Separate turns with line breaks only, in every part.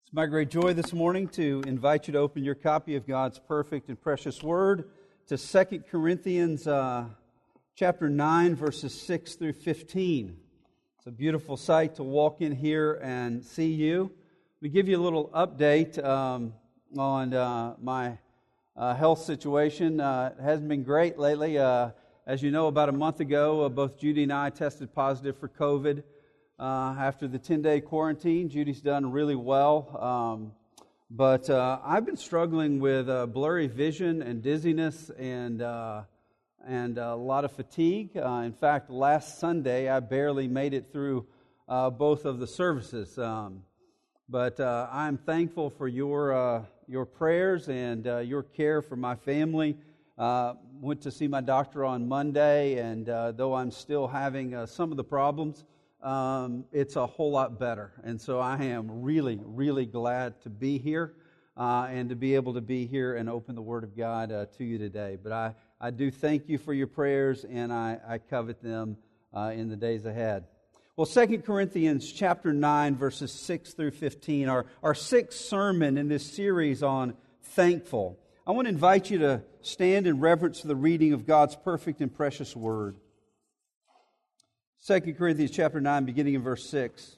It's my great joy this morning to invite you to open your copy of God's perfect and precious Word to 2 Corinthians chapter 9, verses 6 through 15. It's a beautiful sight to walk in here and see you. We give you a little update on my health situation. It hasn't been great lately. As you know, about a month ago, both Judy and I tested positive for COVID. After the 10-day quarantine, Judy's done really well, but I've been struggling with blurry vision and dizziness and a lot of fatigue. In fact, last Sunday I barely made it through both of the services. But I'm thankful for your prayers and your care for my family. Went to see my doctor on Monday, and though I'm still having some of the problems, it's a whole lot better. And so I am really, really glad to be here and to be able to be here and open the Word of God to you today. But I do thank you for your prayers, and I covet them in the days ahead. Well, 2 Corinthians chapter 9, verses 6 through 15, our sixth sermon in this series on thankful. I want to invite you to stand in reverence to the reading of God's perfect and precious Word. 2 Corinthians chapter 9, beginning in verse 6.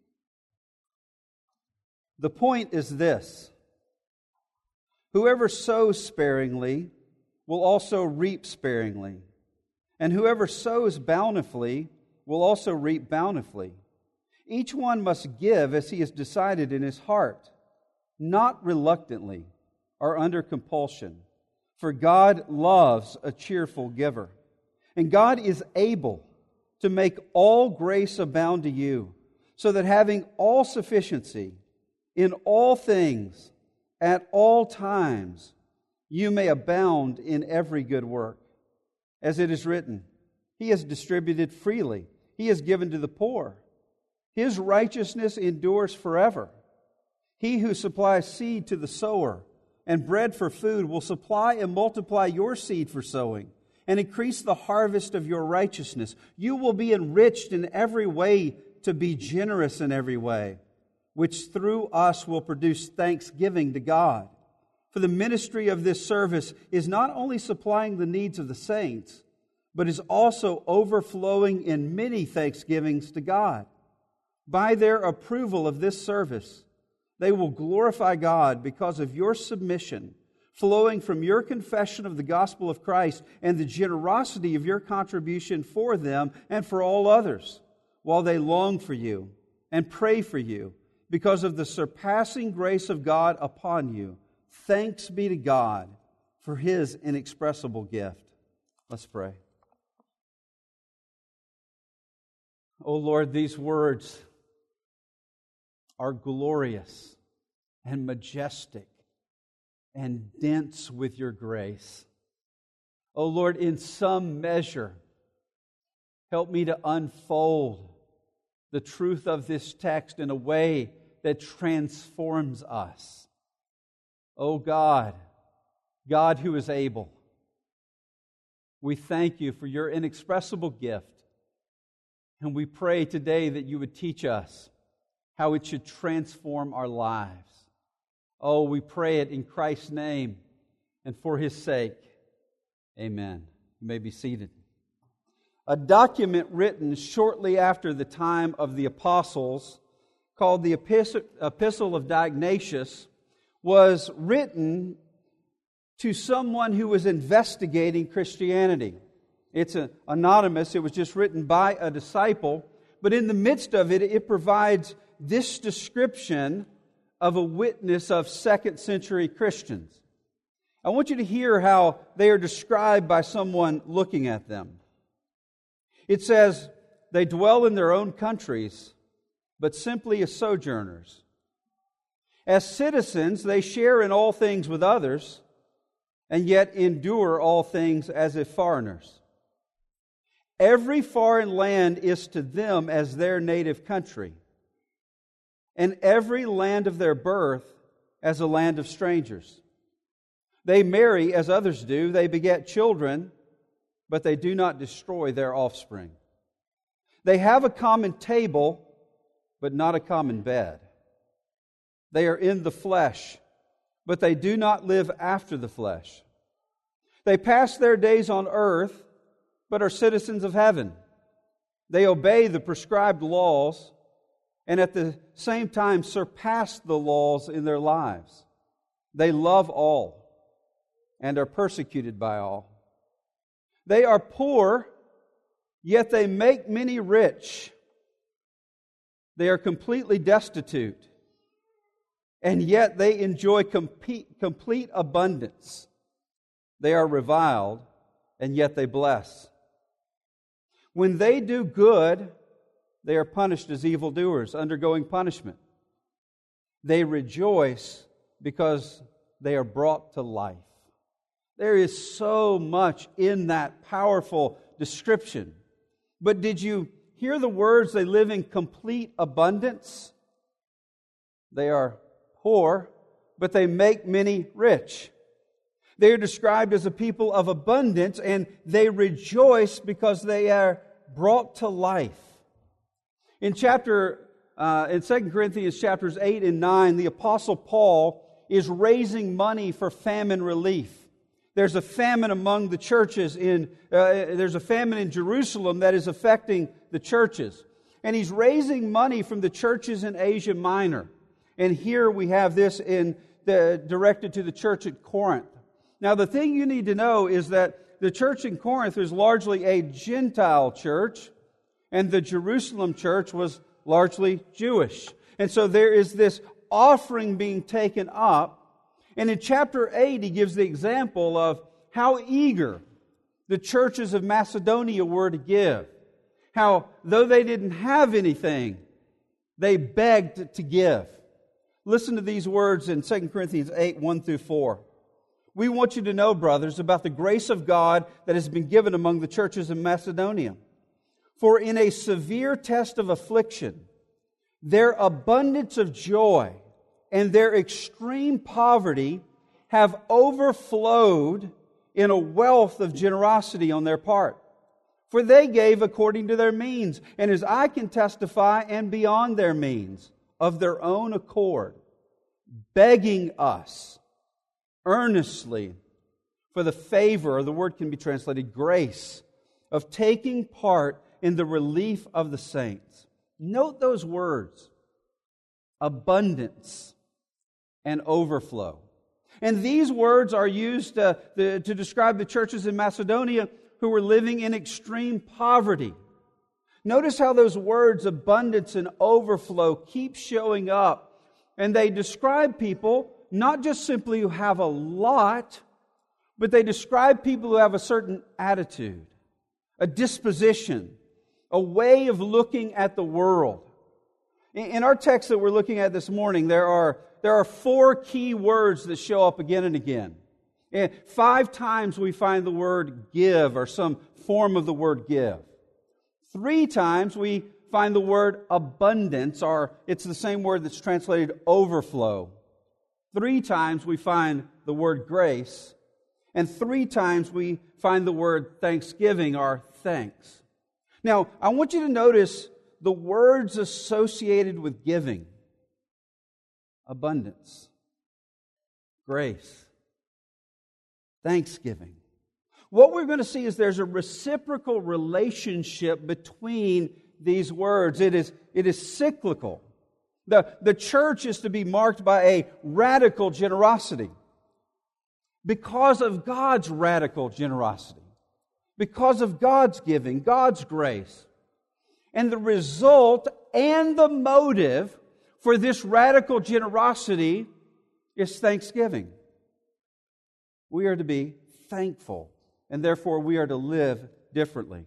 The point is this: whoever sows sparingly will also reap sparingly, and whoever sows bountifully will also reap bountifully. Each one must give as he has decided in his heart, not reluctantly or under compulsion, for God loves a cheerful giver. And God is able to make all grace abound to you, so that having all sufficiency in all things at all times, you may abound in every good work. As it is written, He has distributed freely, He has given to the poor. His righteousness endures forever. He who supplies seed to the sower and bread for food will supply and multiply your seed for sowing, and increase the harvest of your righteousness. You will be enriched in every way to be generous in every way, which through us will produce thanksgiving to God. For the ministry of this service is not only supplying the needs of the saints, but is also overflowing in many thanksgivings to God. By their approval of this service, they will glorify God because of your submission, flowing from your confession of the gospel of Christ and the generosity of your contribution for them and for all others, while they long for you and pray for you because of the surpassing grace of God upon you. Thanks be to God for His inexpressible gift. Let's pray. Oh Lord, these words are glorious and majestic and dense with your grace. Oh Lord, in some measure, help me to unfold the truth of this text in a way that transforms us. Oh God, God who is able, we thank you for your inexpressible gift, and we pray today that you would teach us how it should transform our lives. Oh, we pray it in Christ's name and for His sake. Amen. You may be seated. A document written shortly after the time of the apostles, called the Epistle of Diognetus, was written to someone who was investigating Christianity. It's anonymous. It was just written by a disciple. But in the midst of it, it provides this description of a witness of second century Christians. I want you to hear how they are described by someone looking at them. It says, they dwell in their own countries, but simply as sojourners. As citizens, they share in all things with others, and yet endure all things as if foreigners. Every foreign land is to them as their native country, and every land of their birth as a land of strangers. They marry as others do, they beget children, but they do not destroy their offspring. They have a common table, but not a common bed. They are in the flesh, but they do not live after the flesh. They pass their days on earth, but are citizens of heaven. They obey the prescribed laws, and at the same time surpass the laws in their lives. They love all, and are persecuted by all. They are poor, yet they make many rich. They are completely destitute, and yet they enjoy complete abundance. They are reviled, and yet they bless. When they do good, they are punished as evildoers, undergoing punishment. They rejoice because they are brought to life. There is so much in that powerful description. But did you hear the words, they live in complete abundance? They are poor, but they make many rich. They are described as a people of abundance, and they rejoice because they are brought to life. In 2 Corinthians chapters 8 and 9, the Apostle Paul is raising money for famine relief. There's a famine among the churches there's a famine in Jerusalem that is affecting the churches. And he's raising money from the churches in Asia Minor. And here we have this directed to the church at Corinth. Now, the thing you need to know is that the church in Corinth is largely a Gentile church, and the Jerusalem church was largely Jewish. And so there is this offering being taken up. And in chapter 8, he gives the example of how eager the churches of Macedonia were to give. How, though they didn't have anything, they begged to give. Listen to these words in 2 Corinthians 8, 1 through 4. We want you to know, brothers, about the grace of God that has been given among the churches in Macedonia. For in a severe test of affliction, their abundance of joy and their extreme poverty have overflowed in a wealth of generosity on their part. For they gave according to their means, and as I can testify, and beyond their means, of their own accord, begging us earnestly for the favor, or the word can be translated grace, of taking part in the relief of the saints. Note those words, abundance and overflow. And these words are used to describe the churches in Macedonia who were living in extreme poverty. Notice how those words, abundance and overflow, keep showing up. And they describe people not just simply who have a lot, but they describe people who have a certain attitude, a disposition, a way of looking at the world. In our text that we're looking at this morning, there are 4 key words that show up again and again. And 5 times we find the word give, or some form of the word give. 3 times we find the word abundance, or it's the same word that's translated overflow. 3 times we find the word grace. And 3 times we find the word thanksgiving, or thanks. Now, I want you to notice the words associated with giving. Abundance, grace, thanksgiving. What we're going to see is there's a reciprocal relationship between these words. It is cyclical. The church is to be marked by a radical generosity because of God's radical generosity, because of God's giving, God's grace. And the result and the motive for this radical generosity is thanksgiving. We are to be thankful, and therefore we are to live differently.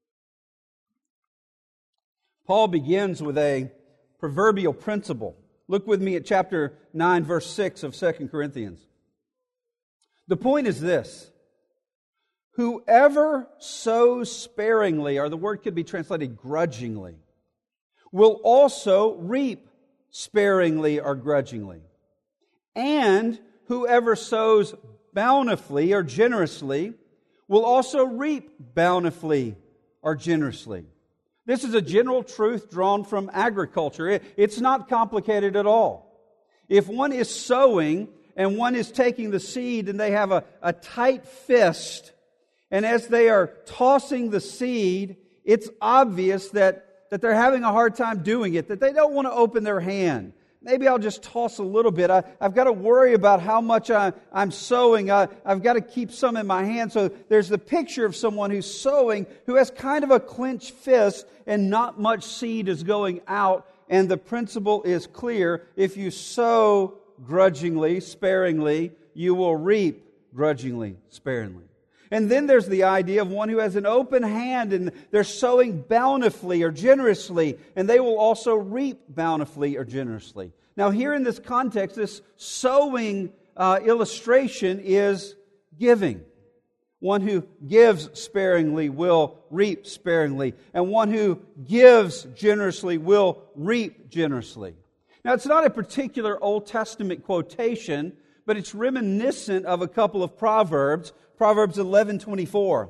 Paul begins with a proverbial principle. Look with me at chapter 9, verse 6 of 2 Corinthians. The point is this: whoever sows sparingly, or the word could be translated grudgingly, will also reap sparingly or grudgingly. And whoever sows bountifully or generously will also reap bountifully or generously. This is a general truth drawn from agriculture. It's not complicated at all. If one is sowing and one is taking the seed and they have a tight fist, and as they are tossing the seed, it's obvious that they're having a hard time doing it, that they don't want to open their hand. Maybe I'll just toss a little bit. I've got to worry about how much I'm sowing. I've got to keep some in my hand. So there's the picture of someone who's sowing, who has kind of a clenched fist and not much seed is going out. And the principle is clear. If you sow grudgingly, sparingly, you will reap grudgingly, sparingly. And then there's the idea of one who has an open hand and they're sowing bountifully or generously, and they will also reap bountifully or generously. Now here in this context, this sowing illustration is giving. One who gives sparingly will reap sparingly, and one who gives generously will reap generously. Now it's not a particular Old Testament quotation, but it's reminiscent of a couple of Proverbs. Proverbs 11:24.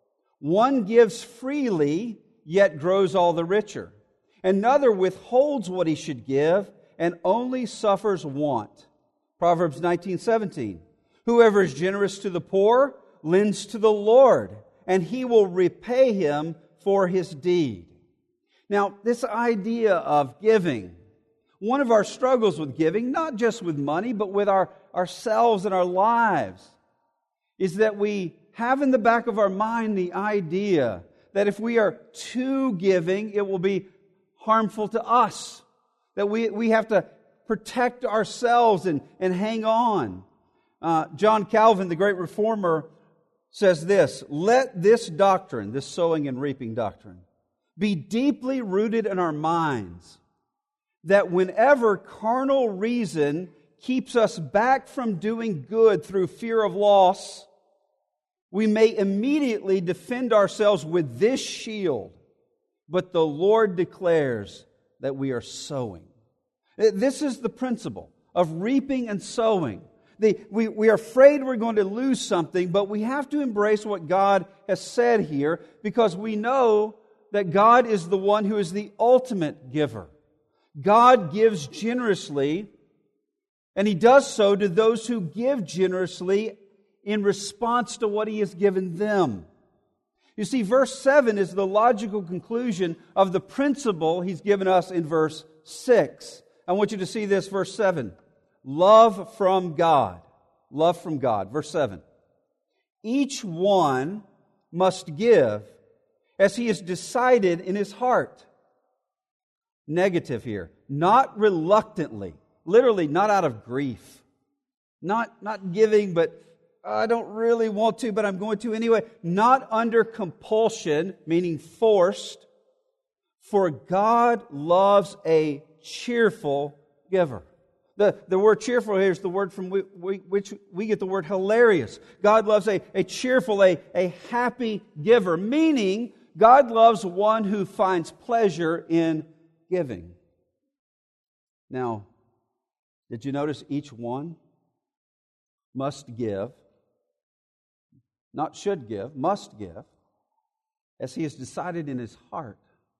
One gives freely, yet grows all the richer. Another withholds what he should give, and only suffers want. Proverbs 19:17. Whoever is generous to the poor lends to the Lord, and He will repay him for his deed. Now, this idea of giving, one of our struggles with giving, not just with money, but with ourselves and our lives, is that we have in the back of our mind the idea that if we are too giving, it will be harmful to us. That we have to protect ourselves and hang on. John Calvin, the great reformer, says this: let this doctrine, this sowing and reaping doctrine, be deeply rooted in our minds, that whenever carnal reason keeps us back from doing good through fear of loss, we may immediately defend ourselves with this shield. But the Lord declares that we are sowing. This is the principle of reaping and sowing. We are afraid we're going to lose something, but we have to embrace what God has said here, because we know that God is the one who is the ultimate giver. God gives generously, and He does so to those who give generously in response to what He has given them. You see, verse 7 is the logical conclusion of the principle He's given us in verse 6. I want you to see this, verse 7. Love from God. Love from God. Verse 7. Each one must give as he has decided in his heart. Negative here. Not reluctantly. Literally, not out of grief. Not giving, but I don't really want to, but I'm going to anyway. Not under compulsion, meaning forced. For God loves a cheerful giver. The word cheerful here is the word from which we get the word hilarious. God loves a cheerful, a happy giver, meaning God loves one who finds pleasure in giving. Now, did you notice each one must give, not should give, must give, as he has decided in his heart.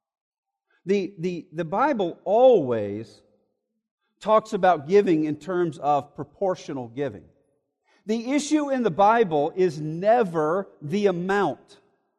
The Bible always talks about giving in terms of proportional giving. The issue in the Bible is never the amount.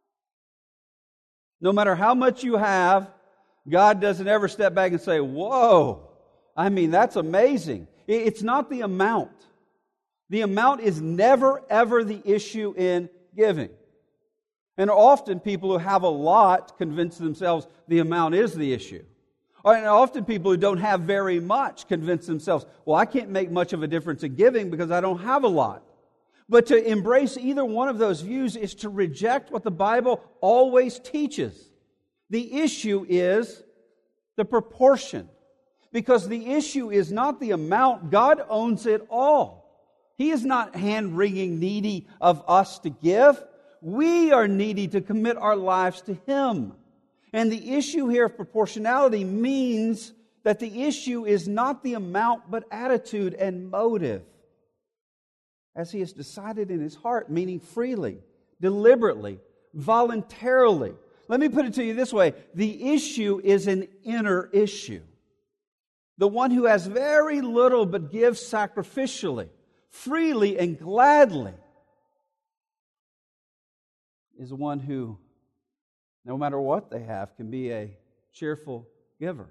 No matter how much you have, God doesn't ever step back and say, whoa, I mean, that's amazing. It's not the amount. The amount is never, ever the issue in giving. And often people who have a lot convince themselves the amount is the issue. And often people who don't have very much convince themselves, well, I can't make much of a difference in giving because I don't have a lot. But to embrace either one of those views is to reject what the Bible always teaches. The issue is the proportion. Because the issue is not the amount. God owns it all. He is not hand-wringing needy of us to give. We are needy to commit our lives to Him. And the issue here of proportionality means that the issue is not the amount, but attitude and motive. As he has decided in his heart, meaning freely, deliberately, voluntarily. Let me put it to you this way. The issue is an inner issue. The one who has very little but gives sacrificially, freely and gladly, is one who, no matter what they have, can be a cheerful giver.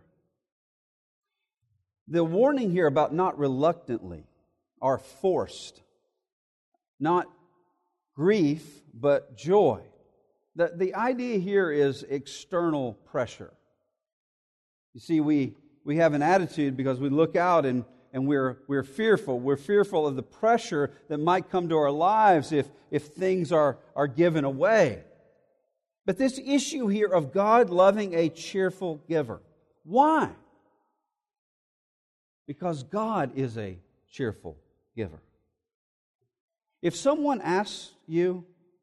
The warning here about not reluctantly or forced, not grief, but joy. The idea here is external pressure. You see, we have an attitude because we look out and we're fearful. We're fearful of the pressure that might come to our lives if things are given away. But this issue here of God loving a cheerful giver. Why? Because God is a cheerful giver. If someone asks you,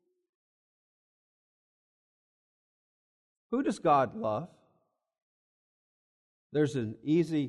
who does God love? There's an easy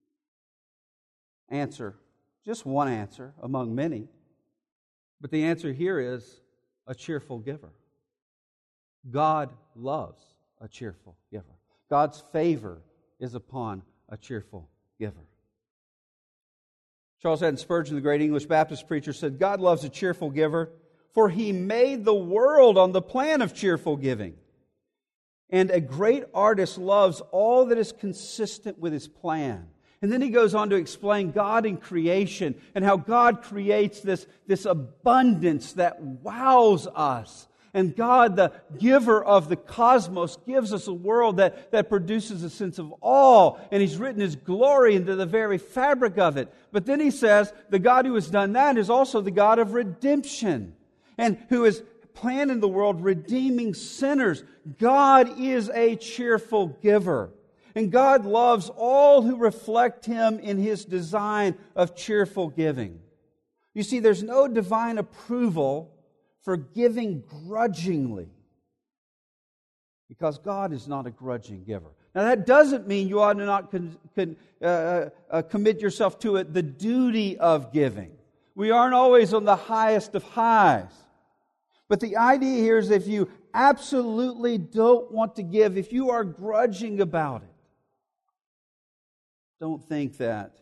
answer, just one answer among many. But the answer here is a cheerful giver. God loves a cheerful giver. God's favor is upon a cheerful giver. Charles Haddon Spurgeon, the great English Baptist preacher, said, God loves a cheerful giver, for He made the world on the plan of cheerful giving. And a great artist loves all that is consistent with his plan. And then he goes on to explain God in creation and how God creates this abundance that wows us. And God, the giver of the cosmos, gives us a world that produces a sense of awe. And He's written His glory into the very fabric of it. But then He says the God who has done that is also the God of redemption. And who is planned in the world redeeming sinners. God is a cheerful giver. And God loves all who reflect Him in His design of cheerful giving. You see, there's no divine approval for giving grudgingly, because God is not a grudging giver. Now that doesn't mean you ought to not commit yourself to it, the duty of giving. We aren't always on the highest of highs. But the idea here is if you absolutely don't want to give, if you are grudging about it, don't think that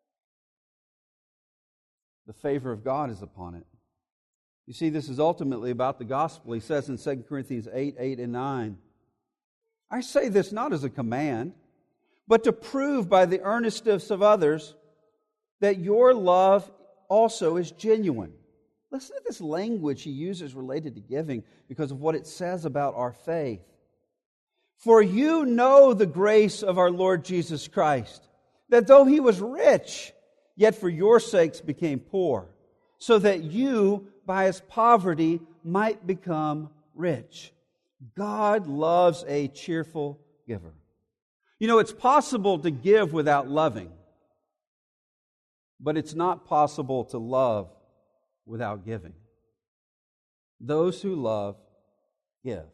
the favor of God is upon it. You see, this is ultimately about the gospel. He says in 2 Corinthians 8 and 9, I say this not as a command, but to prove by the earnestness of others that your love also is genuine. Listen to this language he uses related to giving because of what it says about our faith. For you know the grace of our Lord Jesus Christ, that though He was rich, yet for your sakes became poor, so that you, by His poverty, might become rich. God loves a cheerful giver. You know, it's possible to give without loving, but it's not possible to love without giving. Those who love, give.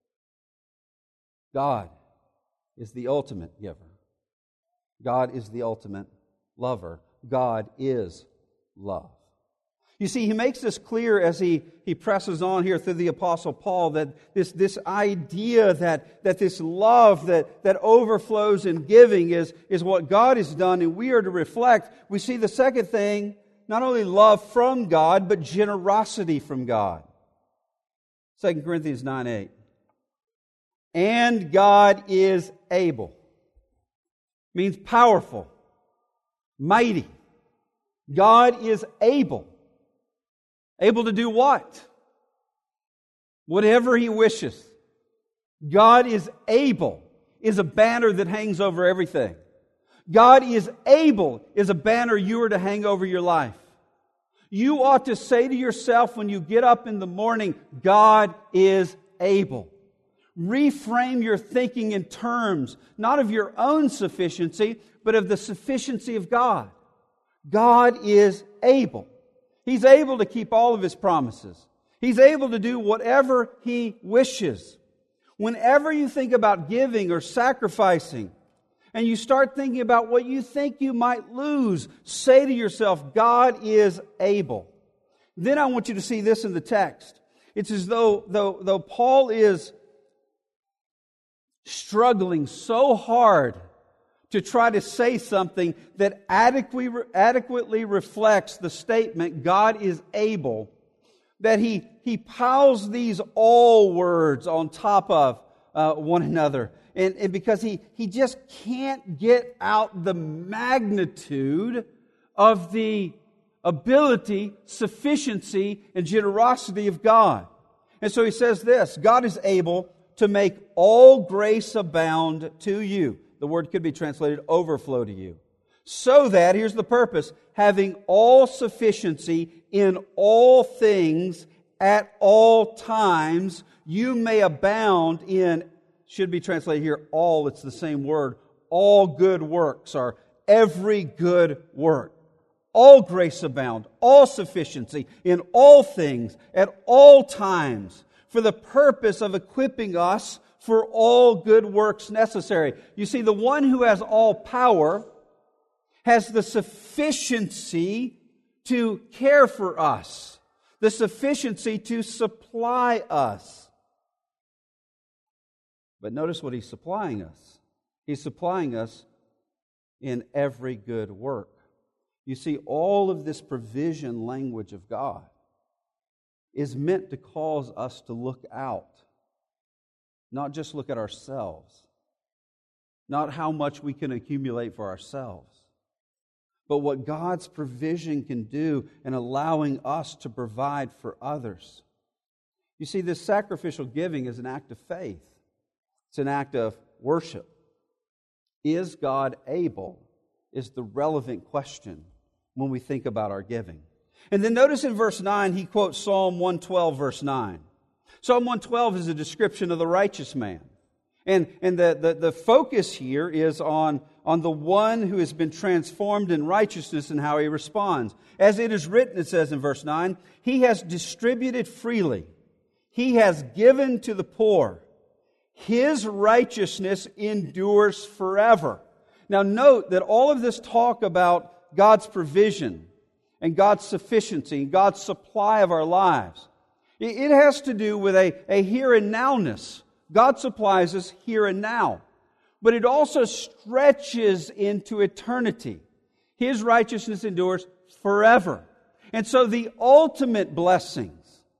God is the ultimate giver. God is the ultimate lover. God is love. You see, he makes this clear as he presses on here through the Apostle Paul that this idea that this love that overflows in giving is what God has done and we are to reflect. We see the second thing, not only love from God, but generosity from God. 2 Corinthians 9:8. And God is able. Means powerful, mighty. God is able. Able to do what? Whatever He wishes. God is able is a banner that hangs over everything. God is able is a banner you are to hang over your life. You ought to say to yourself when you get up in the morning, God is able. Reframe your thinking in terms, not of your own sufficiency, but of the sufficiency of God. God is able. He's able to keep all of His promises. He's able to do whatever He wishes. Whenever you think about giving or sacrificing, and you start thinking about what you think you might lose, say to yourself, God is able. Then I want you to see this in the text. It's as though Paul is struggling so hard to try to say something that adequately reflects the statement, God is able, that he piles these all words on top of one another. And because he just can't get out the magnitude of the ability, sufficiency, and generosity of God. And so he says this, God is able to make all grace abound to you. The word could be translated overflow to you. So that, here's the purpose, having all sufficiency in all things at all times, you may abound in, should be translated here, all, it's the same word, all good works, or every good work. All grace abound, all sufficiency in all things at all times, for the purpose of equipping us for all good works necessary. You see, the one who has all power has the sufficiency to care for us, the sufficiency to supply us. But notice what He's supplying us. He's supplying us in every good work. You see, all of this provision language of God is meant to cause us to look out. Not just look at ourselves. Not how much we can accumulate for ourselves. But what God's provision can do in allowing us to provide for others. You see, this sacrificial giving is an act of faith. It's an act of worship. Is God able? Is the relevant question when we think about our giving. And then notice in verse 9, he quotes Psalm 112, verse 9. Psalm 112 is a description of the righteous man. And the focus here is on the one who has been transformed in righteousness and how he responds. As it is written, it says in verse 9, He has distributed freely. He has given to the poor. His righteousness endures forever. Now note that all of this talk about God's provision and God's sufficiency and God's supply of our lives, it has to do with a here and nowness. God supplies us here and now. But it also stretches into eternity. His righteousness endures forever. And so the ultimate blessings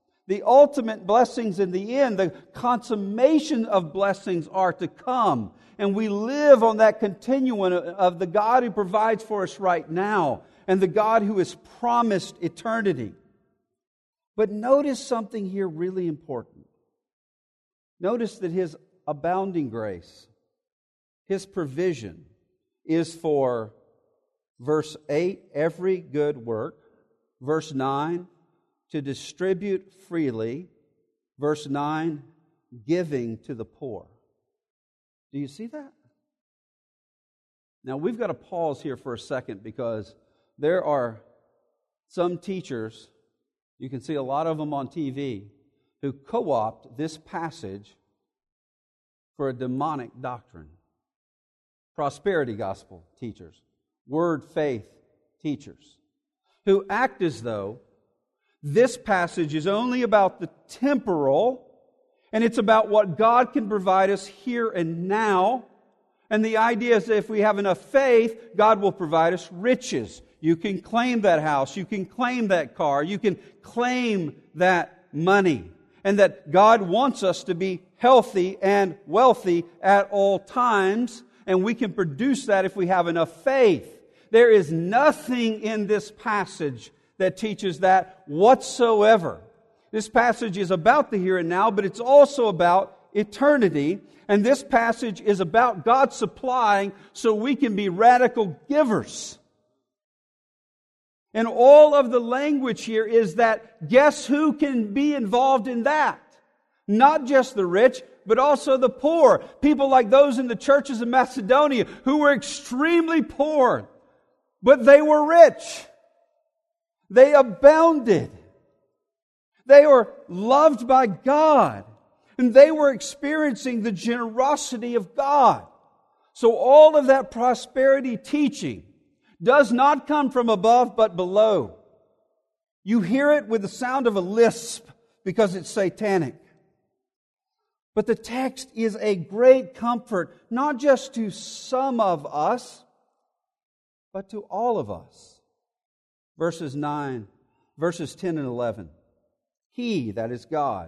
in the end, the consummation of blessings are to come. And we live on that continuum of the God who provides for us right now and the God who has promised eternity. But notice something here really important. Notice that His abounding grace, His provision, is for, verse 8, every good work. Verse 9, to distribute freely. Verse 9, giving to the poor. Do you see that? Now we've got to pause here for a second because there are some teachers, you can see a lot of them on TV, who co-opt this passage for a demonic doctrine. Prosperity gospel teachers, word faith teachers, who act as though this passage is only about the temporal, and it's about what God can provide us here and now. And the idea is that if we have enough faith, God will provide us riches. You can claim that house, you can claim that car, you can claim that money. And that God wants us to be healthy and wealthy at all times, and we can produce that if we have enough faith. There is nothing in this passage that teaches that whatsoever. This passage is about the here and now, but it's also about eternity. And this passage is about God supplying so we can be radical givers. And all of the language here is that guess who can be involved in that? Not just the rich, but also the poor. People like those in the churches of Macedonia who were extremely poor, but they were rich. They abounded. They were loved by God. And they were experiencing the generosity of God. So all of that prosperity teaching does not come from above but below. You hear it with the sound of a lisp because it's satanic. But the text is a great comfort, not just to some of us, but to all of us. Verses 10 and 11. He, that is God,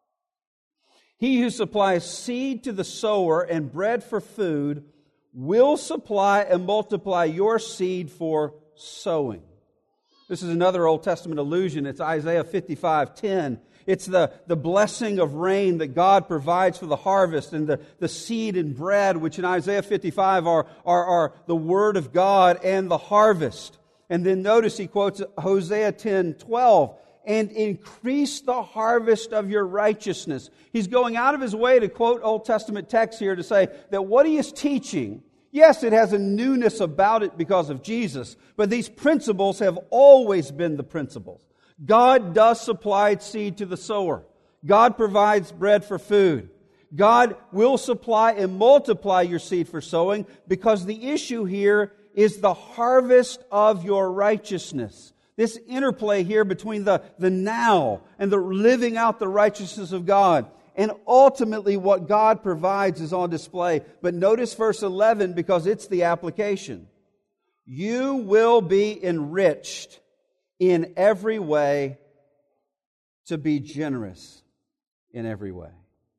He who supplies seed to the sower and bread for food, will supply and multiply your seed for sowing. This is another Old Testament allusion. It's Isaiah 55:10. It's the blessing of rain that God provides for the harvest, and the seed and bread, which in Isaiah 55 are the Word of God and the harvest. And then notice he quotes Hosea 10:12, and increase the harvest of your righteousness. He's going out of his way to quote Old Testament texts here to say that what he is teaching, yes, it has a newness about it because of Jesus, but these principles have always been the principles. God does supply seed to the sower. God provides bread for food. God will supply and multiply your seed for sowing, because the issue here is the harvest of your righteousness. This interplay here between the now and the living out the righteousness of God. And ultimately what God provides is on display. But notice verse 11, because it's the application. You will be enriched in every way to be generous in every way.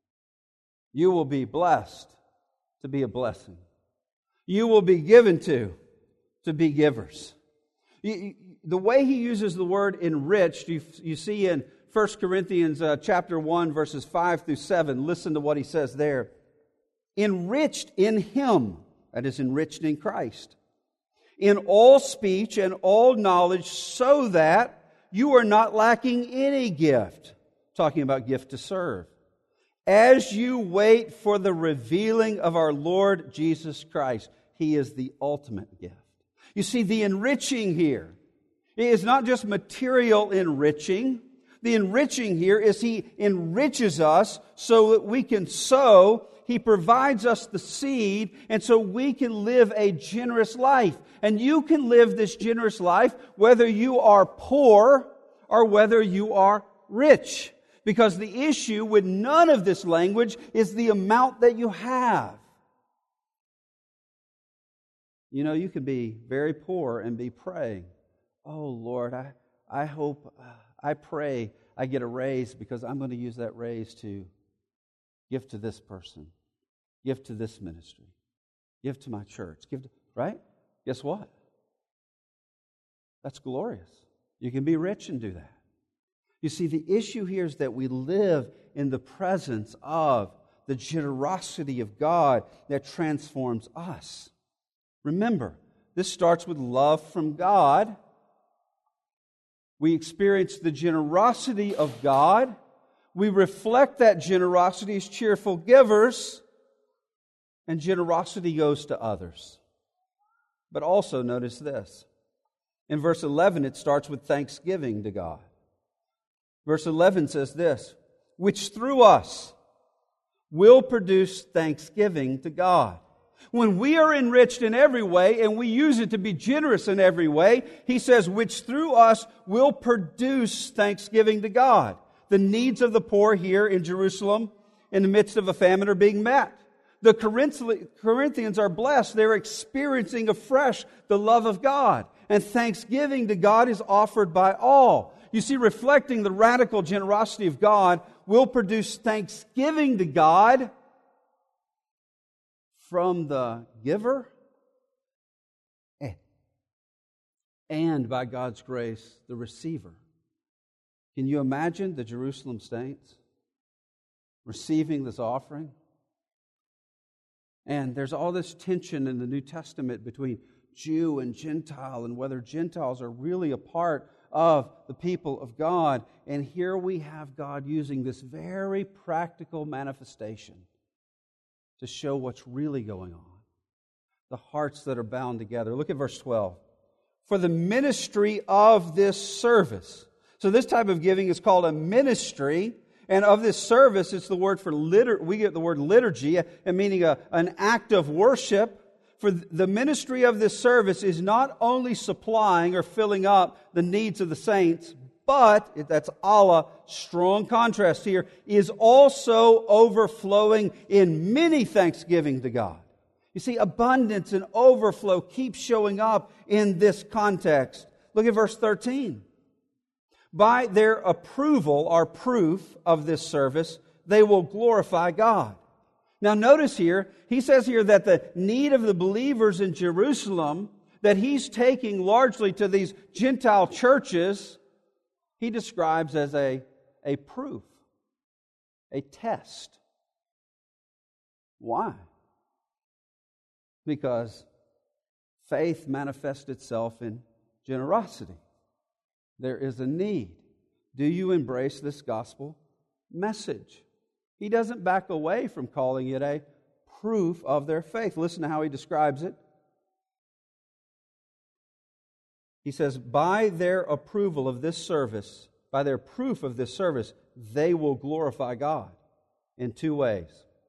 You will be blessed to be a blessing. You will be given to be givers. The way he uses the word enriched, you see in 1 Corinthians chapter 1, verses 5 through 7. Listen to what he says there. Enriched in Him, that is, enriched in Christ, in all speech and all knowledge, so that you are not lacking any gift. Talking about gift to serve. As you wait for the revealing of our Lord Jesus Christ. He is the ultimate gift. You see, the enriching here is not just material enriching. The enriching here is He enriches us so that we can sow. He provides us the seed, and so we can live a generous life. And you can live this generous life whether you are poor or whether you are rich. Because the issue with none of this language is the amount that you have. You know, you can be very poor and be praying, oh Lord, I hope, I pray I get a raise, because I'm going to use that raise to give to this person, give to this ministry, give to my church, right? Guess what? That's glorious. You can be rich and do that. You see, the issue here is that we live in the presence of the generosity of God that transforms us. Remember, this starts with love from God. We experience the generosity of God. We reflect that generosity as cheerful givers, and generosity goes to others. But also notice this. In verse 11, it starts with thanksgiving to God. Verse 11 says this, which through us will produce thanksgiving to God. When we are enriched in every way, and we use it to be generous in every way, he says, which through us will produce thanksgiving to God. The needs of the poor here in Jerusalem, in the midst of a famine, are being met. The Corinthians are blessed. They're experiencing afresh the love of God. And thanksgiving to God is offered by all. You see, reflecting the radical generosity of God will produce thanksgiving to God from the giver and, by God's grace, the receiver. Can you imagine the Jerusalem saints receiving this offering? And there's all this tension in the New Testament between Jew and Gentile, and whether Gentiles are really a part of the people of God. And here we have God using this very practical manifestation to show what's really going on. The hearts that are bound together. Look at verse 12. For the ministry of this service. So this type of giving is called a ministry. And of this service, it's the word for we get the word liturgy, meaning an act of worship. For the ministry of this service is not only supplying or filling up the needs of the saints, but, that's Allah, strong contrast here, is also overflowing in many thanksgiving to God. You see, abundance and overflow keep showing up in this context. Look at verse 13. By their approval, or proof of this service, they will glorify God. Now notice here, he says here that the need of the believers in Jerusalem, that he's taking largely to these Gentile churches, he describes as a proof, a test. Why? Because faith manifests itself in generosity. There is a need. Do you embrace this gospel message? He doesn't back away from calling it a proof of their faith. Listen to how he describes it. He says, by their approval of this service, by their proof of this service, they will glorify God in two ways.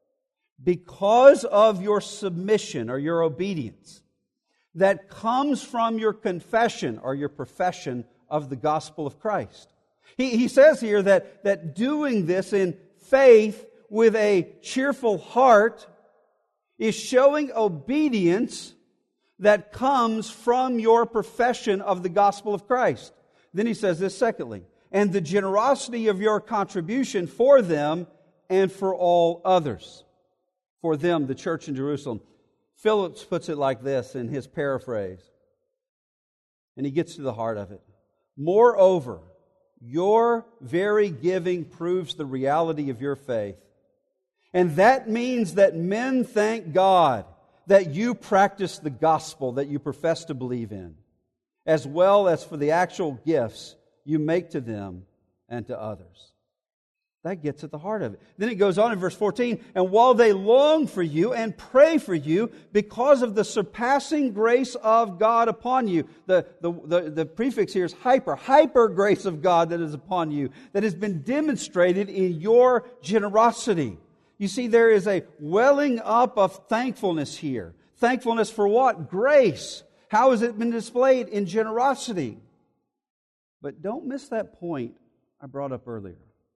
Because of your submission or your obedience that comes from your confession or your profession of the gospel of Christ. He says here that doing this in faith with a cheerful heart is showing obedience that comes from your profession of the gospel of Christ. Then he says this secondly, and the generosity of your contribution for them and for all others. For them, the church in Jerusalem. Phillips puts it like this in his paraphrase, and he gets to the heart of it. Moreover, your very giving proves the reality of your faith. And that means that men thank God that you practice the gospel that you profess to believe in, as well as for the actual gifts you make to them and to others. That gets at the heart of it. Then it goes on in verse 14, and while they long for you and pray for you because of the surpassing grace of God upon you. The prefix here is hyper grace of God that is upon you, that has been demonstrated in your generosity. You see, there is a welling up of thankfulness here. Thankfulness for what? Grace. How has it been displayed? In generosity. But don't miss that point I brought up earlier.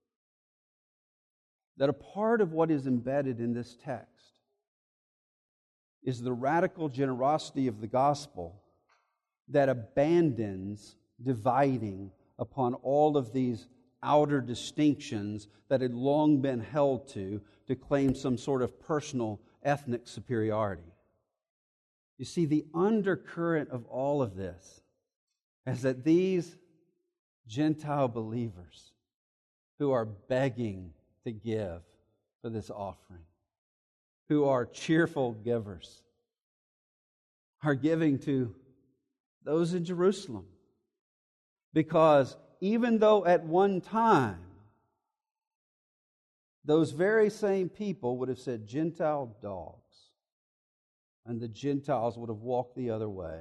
That a part of what is embedded in this text is the radical generosity of the gospel that abandons dividing upon all of these outer distinctions that had long been held to claim some sort of personal ethnic superiority. You see, the undercurrent of all of this is that these Gentile believers who are begging to give for this offering, who are cheerful givers, are giving to those in Jerusalem. Because even though at one time those very same people would have said Gentile dogs, and the Gentiles would have walked the other way,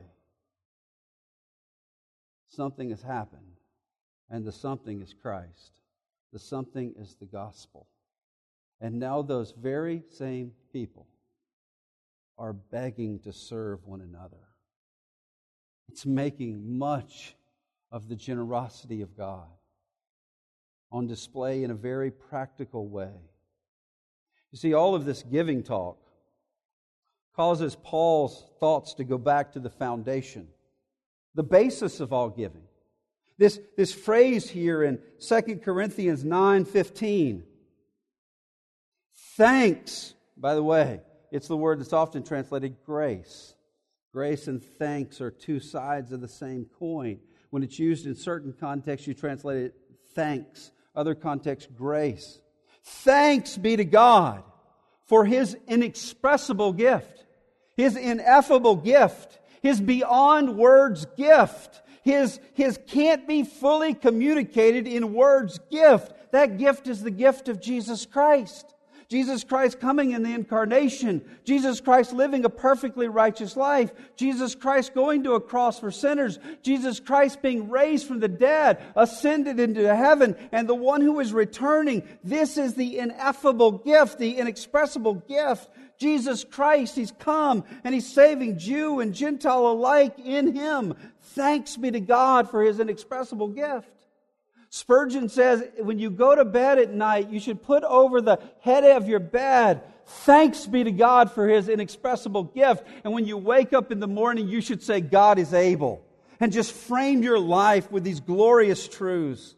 something has happened, and the something is Christ. The something is the gospel. And now those very same people are begging to serve one another. It's making much of the generosity of God on display in a very practical way. You see, all of this giving talk causes Paul's thoughts to go back to the foundation, the basis of all giving. This phrase here in 2 Corinthians 9:15. Thanks, by the way, it's the word that's often translated grace. Grace and thanks are two sides of the same coin. When it's used in certain contexts, you translate it thanks. Other contexts, grace. Thanks be to God for His inexpressible gift, His ineffable gift, His beyond words gift, His can't be fully communicated in words gift. That gift is the gift of Jesus Christ. Jesus Christ coming in the incarnation. Jesus Christ living a perfectly righteous life. Jesus Christ going to a cross for sinners. Jesus Christ being raised from the dead, ascended into heaven, and the one who is returning. This is the ineffable gift, the inexpressible gift. Jesus Christ, He's come and He's saving Jew and Gentile alike in Him. Thanks be to God for His inexpressible gift. Spurgeon says, when you go to bed at night, you should put over the head of your bed, "Thanks be to God for His inexpressible gift." And when you wake up in the morning, you should say, "God is able." And just frame your life with these glorious truths.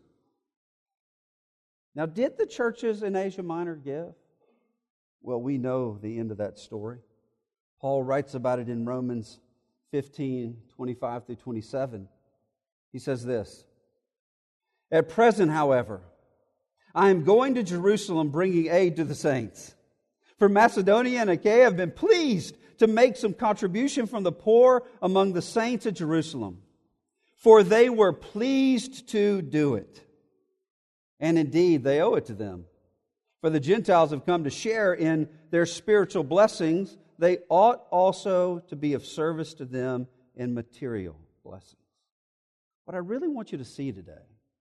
Now, did the churches in Asia Minor give? Well, we know the end of that story. Paul writes about it in Romans 15, 25 through 27. He says this, "At present, however, I am going to Jerusalem bringing aid to the saints. For Macedonia and Achaia have been pleased to make some contribution from the poor among the saints at Jerusalem. For they were pleased to do it. And indeed, they owe it to them. For the Gentiles have come to share in their spiritual blessings. They ought also to be of service to them in material blessings." What I really want you to see today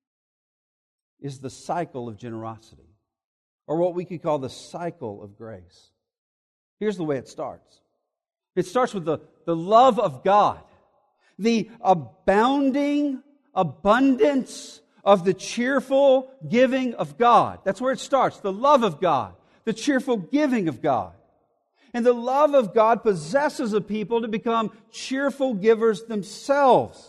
is the cycle of generosity, or what we could call the cycle of grace. Here's the way it starts. It starts with the love of God, the abounding abundance of the cheerful giving of God. That's where it starts, the love of God, the cheerful giving of God. And the love of God possesses a people to become cheerful givers themselves.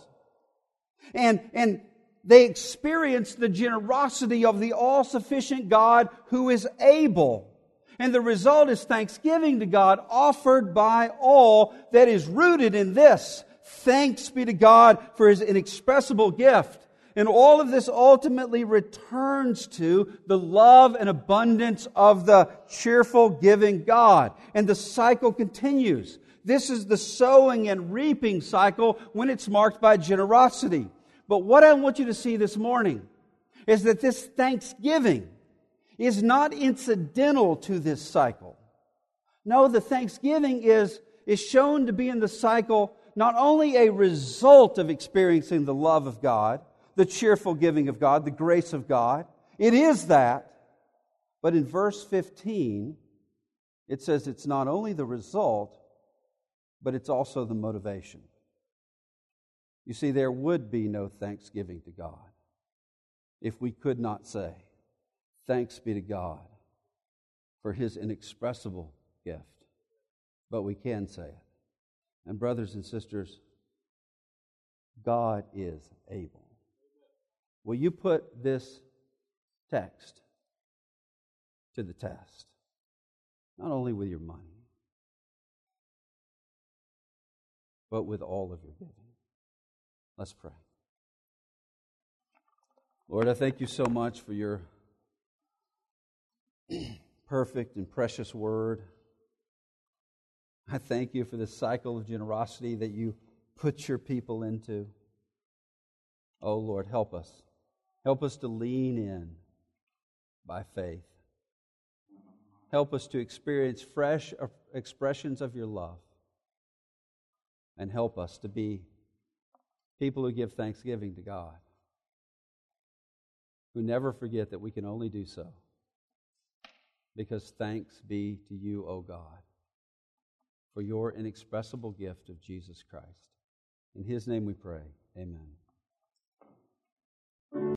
And they experience the generosity of the all-sufficient God who is able. And the result is thanksgiving to God offered by all that is rooted in this: thanks be to God for His inexpressible gift. And all of this ultimately returns to the love and abundance of the cheerful giving God. And the cycle continues. This is the sowing and reaping cycle when it's marked by generosity. But what I want you to see this morning is that this thanksgiving is not incidental to this cycle. No, the thanksgiving is shown to be in the cycle not only a result of experiencing the love of God, the cheerful giving of God, the grace of God. It is that. But in verse 15, it says it's not only the result, but it's also the motivation. You see, there would be no thanksgiving to God if we could not say, "Thanks be to God for His inexpressible gift." But we can say it. And brothers and sisters, God is able. Will you put this text to the test? Not only with your money, but with all of your giving. Let's pray. Lord, I thank You so much for Your perfect and precious word. I thank You for this cycle of generosity that You put Your people into. Oh Lord, help us. Help us to lean in by faith. Help us to experience fresh expressions of Your love. And help us to be people who give thanksgiving to God, who never forget that we can only do so because thanks be to You, O God, for Your inexpressible gift of Jesus Christ. In His name we pray. Amen.